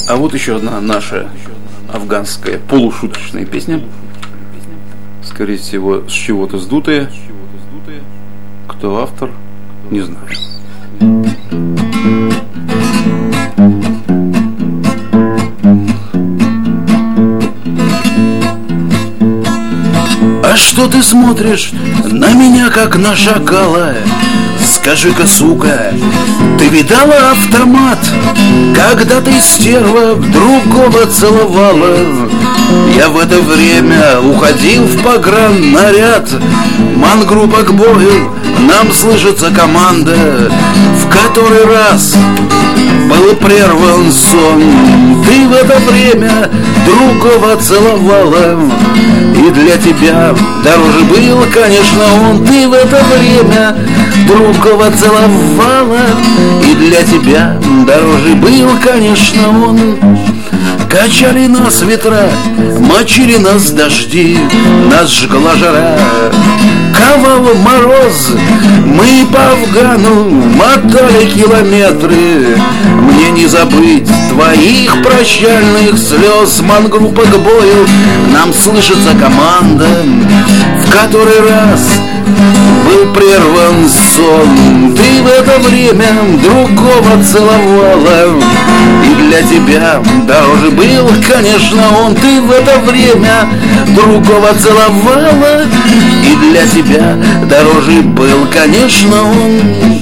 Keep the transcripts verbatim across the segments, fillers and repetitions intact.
А вот еще одна наша афганская полушуточная песня. Скорее всего, с чего-то сдутая. Кто автор, не знаю. А что ты смотришь на меня, как на шакала? Скажи-ка, сука, ты видала автомат, когда ты, стерва, другого целовала? Я в это время уходил в пограннаряд. Мангруппа к бою, нам слышится команда. В который раз был прерван сон. Ты в это время другого целовала, и для тебя дороже был, конечно, он. Ты в это время другого целовала, и для тебя дороже был, конечно, он. Качали нас ветра, мочили нас дожди, нас жгла жара, ковал мороз. Мы по Афгану мотали километры. Мне не забыть твоих прощальных слез. Мангруппа к бою, нам слышится команда. В который раз был прерван сон. Ты в это время другого целовала, и для тебя дороже был, конечно, он. Ты в это время другого целовала, и для тебя дороже был, конечно, он.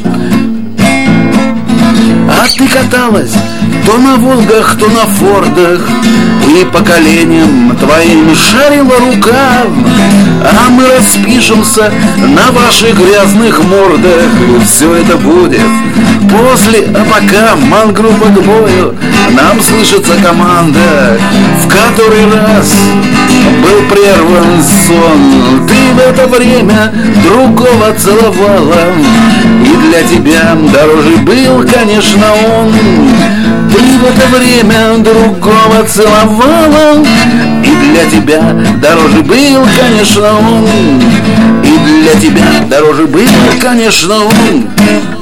А ты каталась то на Волгах, то на Фордах, и по коленям твоим шарила рука. А мы распишемся на ваших грязных мордах. Все это будет после, а пока Мангруппа к бою, нам слышится команда. В который раз был прерван сон. Ты в это время другого целовала, и для тебя дороже был, конечно, он. Ты в это время другого целовала, и для тебя дороже был, конечно, он. И для тебя дороже был, конечно, он.